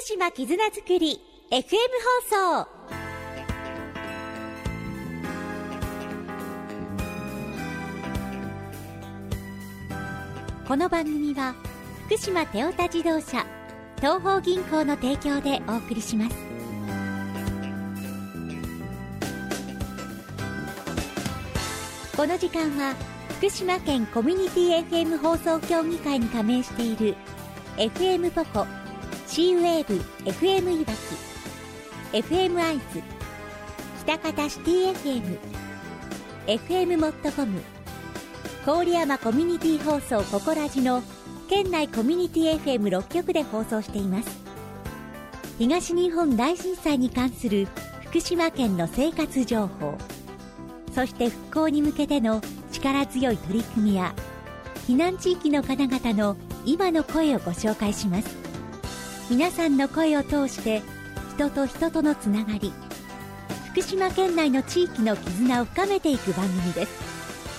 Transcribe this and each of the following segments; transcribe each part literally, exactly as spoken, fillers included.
島絆づくり エフエム 放送。この番組は福島テオタ自動車東邦銀行の提供でお送りします。この時間は福島県コミュニティ エフエム 放送協議会に加盟している エフエム ポコ、C ウェーブ エフエム いわき、エフエム アイズ、北方シティ エフエム、エフエム モットコム、郡山コミュニティ放送ココラジの県内コミュニティ エフエムろっ 局で放送しています。東日本大震災に関する福島県の生活情報、そして復興に向けての力強い取り組みや避難地域の方々の今の声をご紹介します。皆さんの声を通して人と人とのつながり、福島県内の地域の絆を深めていく番組です。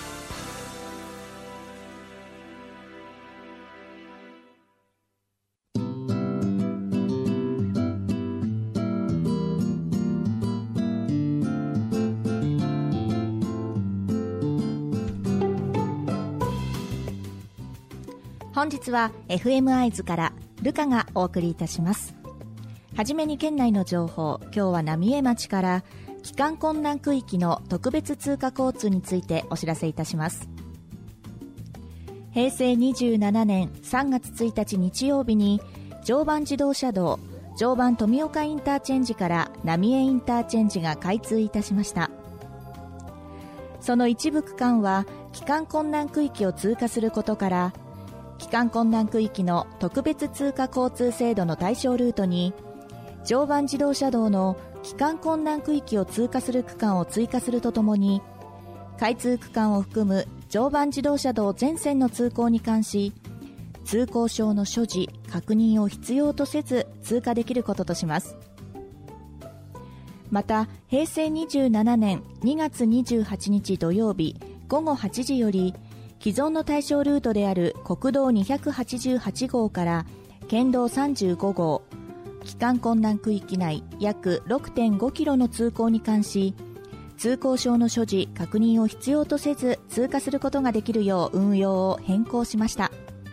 本日は エフエム アイズからルカがお送りいたします。はじめに県内の情報、今日は浪江町から帰還困難区域の特別通過交通についてお知らせいたします。へいせいにじゅうななねんさんがつついたち日曜日に常磐自動車道常磐富岡インターチェンジから浪江インターチェンジが開通いたしました。その一部区間は帰還困難区域を通過することから帰還困難区域の特別通過交通制度の対象ルートに常磐自動車道の帰還困難区域を通過する区間を追加するとともに開通区間を含む常磐自動車道全線の通行に関し通行証の所持・確認を必要とせず通過できることとします。またへいせいにじゅうななねんにがつにじゅうはちにち土曜日ごごはちじより既存の対象ルートである国道にひゃくはちじゅうはちごうから県道さんじゅうごごう帰還困難区域内約 ろくてんごキロの通行に関し通行証の所持・確認を必要とせず通過することができるよう運用を変更しました。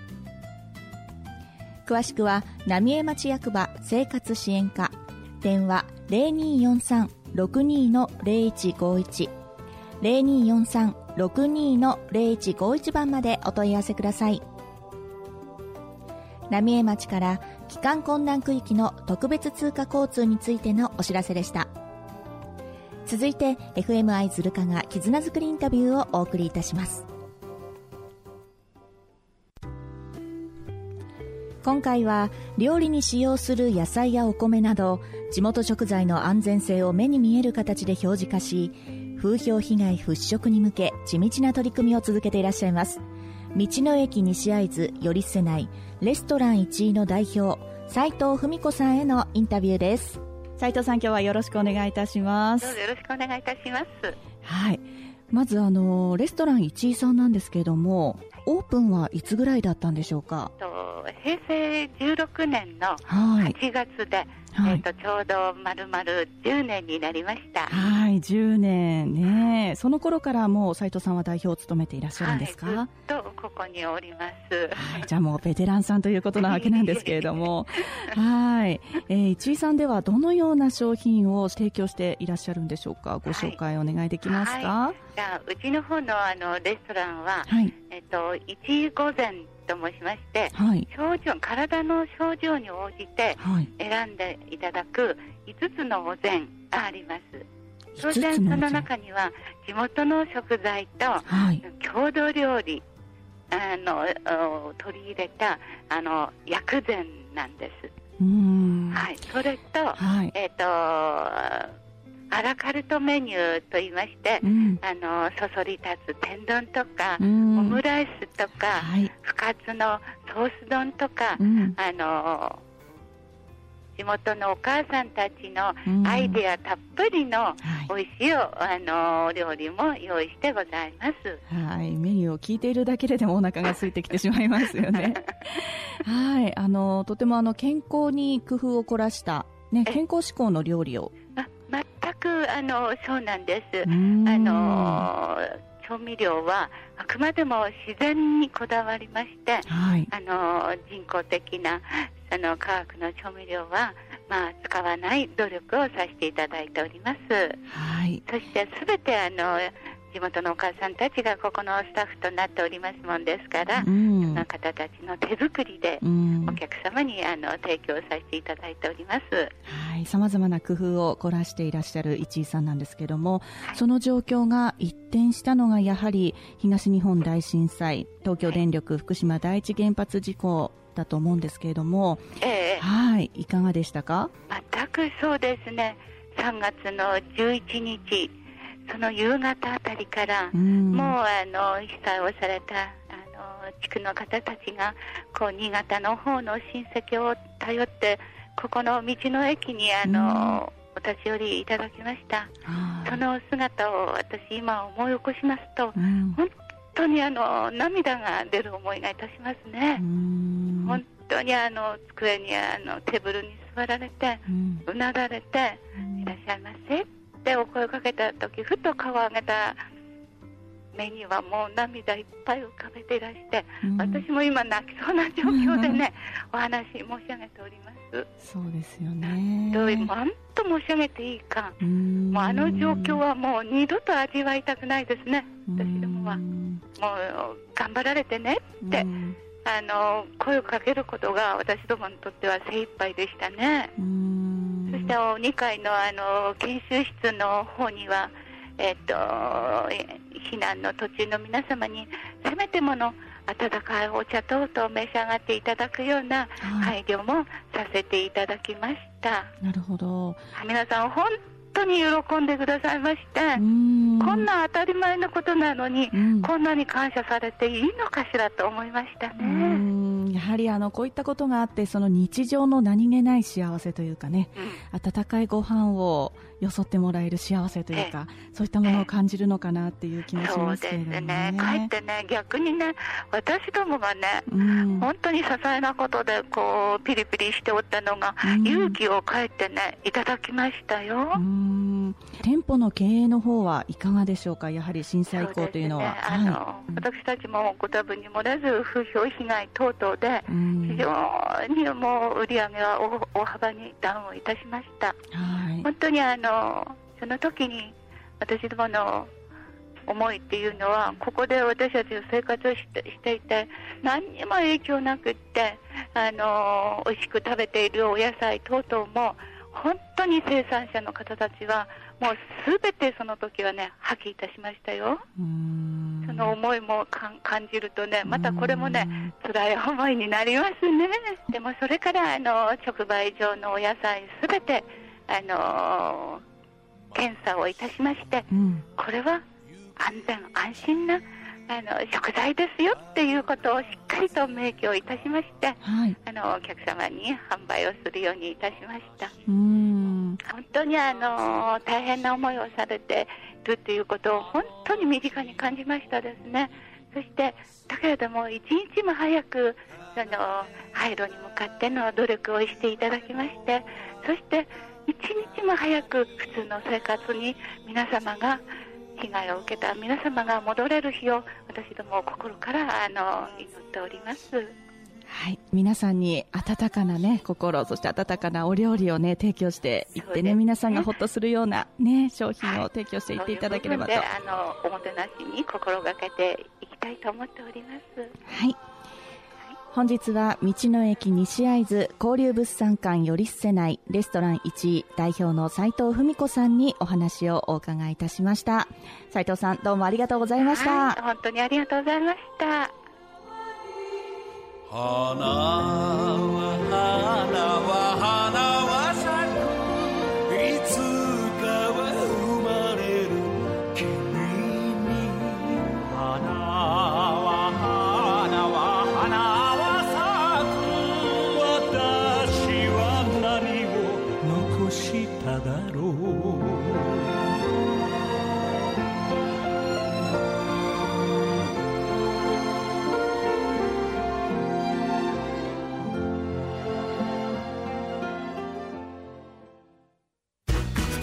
詳しくは浪江町役場生活支援課電話 ゼロにーよんさん ろくにー のゼロいちごいち ゼロにーよんさん ろくにー のゼロいちごいち番までお問い合わせください。浪江町から帰還困難区域の特別通過交通についてのお知らせでした。続いて エフエム アイズルカが絆づくりインタビューをお送りいたします。今回は料理に使用する野菜やお米など地元食材の安全性を目に見える形で表示化し風評被害払拭に向け地道な取り組みを続けていらっしゃいます。道の駅西会津よりせないレストランいちいの代表斉藤文子さんへのインタビューです。斉藤さん、今日はよろしくお願いいたします。 どうぞよろしくお願いいたします。 はい、まずあのレストランいちいさんなんですけれども、オープンはいつぐらいだったんでしょうか？ とへいせいじゅうろくねんのはちがつで、はいえー、とちょうど丸々じゅうねんになりました。 はい、じゅうねんね。その頃からもう斉藤さんは代表を務めていらっしゃるんですか？はい、 ずっとここにおります。 はい、じゃあもうベテランさんということなわけなんですけれどもはい、えー、一井さんではどのような商品を提供していらっしゃるんでしょうか？ご紹介お願いできますか？ はいはい、じゃあうちの方のあのレストランは、はいえー、といち御膳と申しまして、はい、症状体の症状に応じて選んでいただくいつつのお膳があります。当然その中には地元の食材と、はい、郷土料理あの取り入れたあの薬膳なんです。うーん、はい、それと、はい、えっ、ー、とアラカルトメニューといいまして、うん、あのそそり立つ天丼とか、うん、オムライスとか、はい、深津のソース丼とか、うん、あの地元のお母さんたちのアイデアたっぷりの美味しい お,、はい、あのお料理も用意してございます。 はい、メニューを聞いているだけででもお腹が空いてきてしまいますよねはい、あのとてもあの健康に工夫を凝らした、ね、健康志向の料理を。 あ全くあのそうなんです。あの調味料はあくまでも自然にこだわりまして、はい、あの人工的なあの化学の調味料は、まあ、使わない努力をさせていただいております。はい、そしてすべてあの地元のお母さんたちがここのスタッフとなっておりますもんですから、うん、その方たちの手作りでお客様にあの提供させていただいております。 はい、様々な工夫を凝らしていらっしゃる市井さんなんですけども、はい、その状況が一転したのがやはり東日本大震災、東京電力福島第一原発事故だと思うんですけれども、ええ、はい、いかがでしたか？ 全くそうですね。さんがつのじゅういちにち、その夕方あたりから、うん、もうあの被災をされたあの地区の方たちがこう新潟の方の親戚を頼ってここの道の駅にあの、うん、お立ち寄りいただきました。その姿を私今思い起こしますと、うん、本当にあの涙が出る思いがいたしますね。うん、本当にあの机にあのテーブルに座られて、うん、うなだれて、うん、いらっしゃいませってお声をかけた時、ふと顔を上げた目にはもう涙いっぱい浮かべていらして、うん、私も今泣きそうな状況でねお話申し上げております。 そうですよね。 どういう何と申し上げていいか、うもうあの状況はもう二度と味わいたくないですね。私どもはもう頑張られてねってあの声をかけることが私どもにとっては精一杯でしたね。うーん、そしてにかいのあの研修室の方には、えっと避難の途中の皆様にせめてもの温かいお茶等々召し上がっていただくような配慮もさせていただきました。 なるほど。 皆さん本当に喜んでくださいまして、こんな当たり前のことなのに、うん、こんなに感謝されていいのかしらと思いましたね。うん、 やはりあのこういったことがあって、その日常の何気ない幸せというかね、うん、温かいご飯をよそってもらえる幸せというか、そういったものを感じるのかなっていう気もしますけれどもね。そうですね。 かえってね、逆にね、私どもがね、うん、本当に些細なことでこうピリピリしておったのが、うん、勇気をかえってねいただきましたよ。うん、 店舗の経営の方はいかがでしょうか？やはり震災以降というのは。 そうですね、あの、はい、私たちもご多分に漏れず風評被害等々で、うん、非常にもう売り上げは大, 大幅にダウンをいたしました。はい、本当にあのその時に私どもの思いっていうのは、ここで私たちの生活を し, していて何にも影響なくって、あの美味しく食べているお野菜等々も本当に生産者の方たちはもうすべてその時はね破棄いたしましたよ。うーん、その思いもか感じるとね、またこれもね辛い思いになりますね。でもそれからあの直売所のお野菜すべてあの検査をいたしまして、うん、これは安全安心なあの食材ですよっていうことをしっかりと明記をいたしまして、はい、あのお客様に販売をするようにいたしました。うーん、本当にあの大変な思いをされているということを本当に身近に感じましたですね。そしてだけれども一日も早くその廃炉に向かっての努力をしていただきまして、そして一日も早く普通の生活に皆様が被害を受けた皆様が戻れる日を私ども心からあの祈っております。 はい、皆さんに温かなね心、そして温かなお料理をね提供していってね、皆さんがほっとするようなね商品を提供していっていただければと、はい、 そういう部分であのおもてなしに心がけていきたいと思っております。 はい、本日は道の駅西会津交流物産館よりすせないレストランいちい代表の斉藤文子さんにお話をお伺いいたしました。斉藤さん、どうもありがとうございました。 はい、本当にありがとうございました。花は花は花は咲く、いつかは生まれる君に、花は花は花は咲く、私は何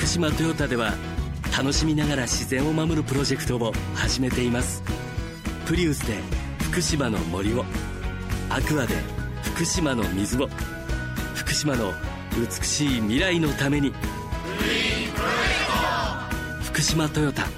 島トヨタでは楽しみながら自然を守るプロジェクトを始めています。プリウスで福島の森を、アクアで福島の水を、福島の美しい未来のために、福島トヨタ。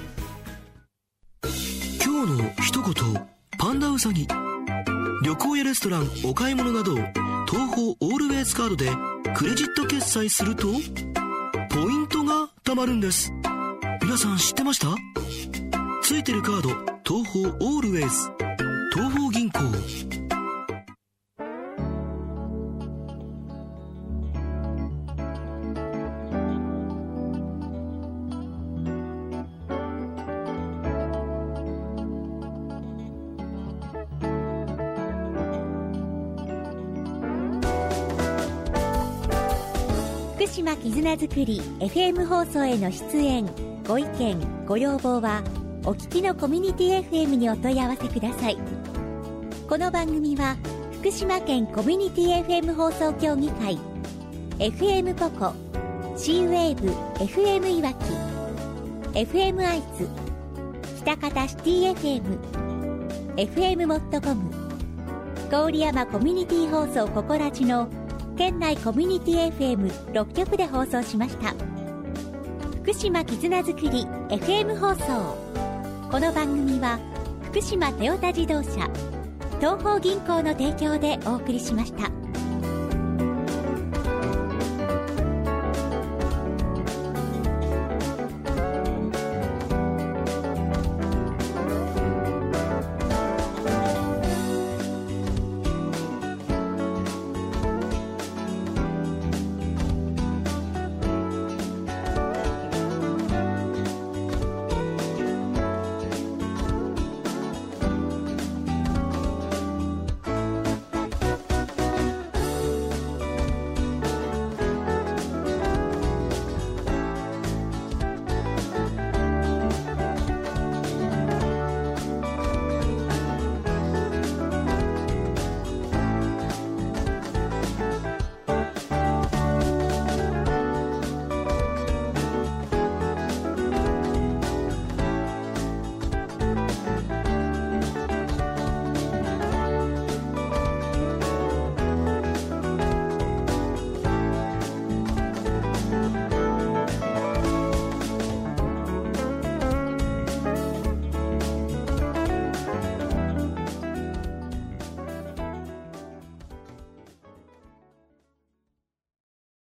今日の一言、パンダウサギ。旅行やレストラン、お買い物など東宝オールウェイズカードでクレジット決済するとポイントが貯まるんです。皆さん知ってました？ついてるカード、東宝オールウェイズ、東宝銀行。 福島絆づくり エフエム 放送への出演、ご意見ご要望はお聞きのコミュニティ エフエム にお問い合わせください。この番組は福島県コミュニティ エフエム 放送協議会、 エフエム ポコ、 C ウェーブ エフエム いわき、 エフエム 会津、喜多方シティ エフエム、 エフエム モットコム、郡山コミュニティ放送ココラジの県内コミュニティ エフエムろっきょくで放送しました。福島絆づくり エフエム 放送。この番組は福島トヨタ自動車、東邦銀行の提供でお送りしました。